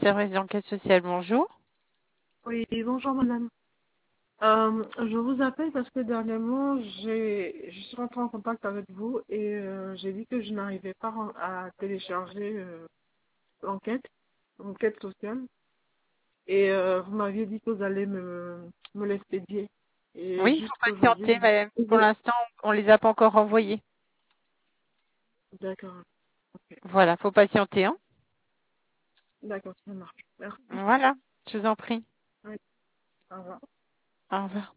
service d'enquête sociale, bonjour. Oui, bonjour madame. Je vous appelle parce que dernièrement, je suis rentrée en contact avec vous et j'ai dit que je n'arrivais pas à télécharger l'enquête sociale. Et vous m'aviez dit que vous allez me l'expédier. Et Oui, il faut jusqu'aujourd'hui, patienter, madame. Pour l'instant, on les a pas encore envoyés. d'accord. Ok. Voilà, faut patienter, hein. D'accord, ça marche. Merci. Voilà, je vous en prie. Oui, au revoir. Au revoir.